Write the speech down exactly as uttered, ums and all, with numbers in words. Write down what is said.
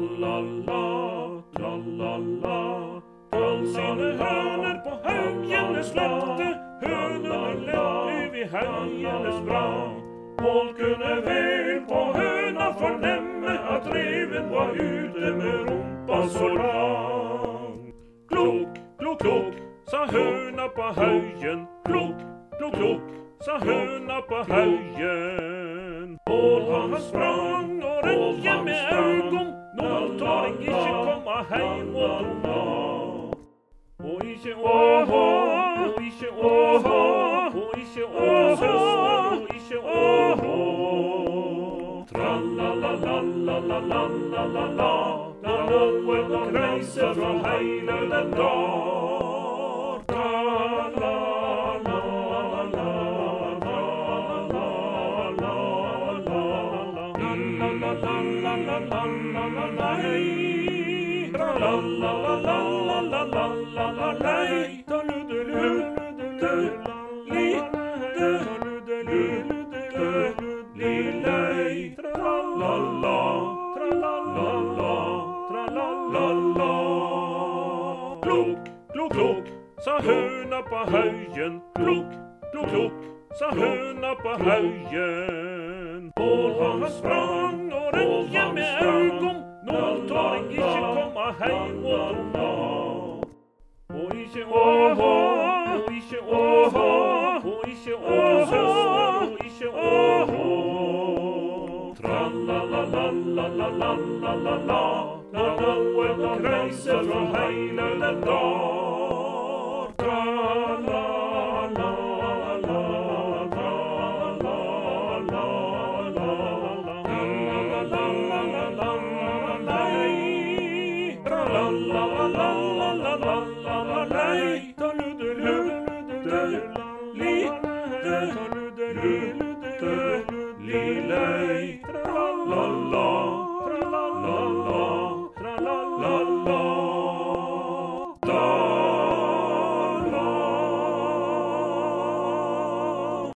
Trallala, trallala, troll sine høner på haugene slepte, hønene lette vi heiene sprang. Pål kunne vel på høna fornemme at reven var ute med rumpa så lang. Klok, klok, klok, sa høna på haugen. Klok, klok, klok, sa høna på haugen. Pål han sprang og rødje med augon, nå tår jeg ikke komma heim og doma. Og ikke åhå, og ikke åhå, og ikke åhå, og ikke åhå. Trallalalalalalalala, da noen kreiser fra heile den dag. Trallalalalalalalalalalai, trallalalalalalalai, trallala, trallala, trallala. Klok, klok, klok, sa høna på haugen. Klok, klok, klok, sa høna på haugen. Pål han sprang og rødje med augon, nå tår jeg ikke komma heim og doma. Og ikke åhå, og ikke åhå, og ikke åhå, og ikke åhå. Trallalalalalalalala, da noen kreiser fra heile den dag. Lille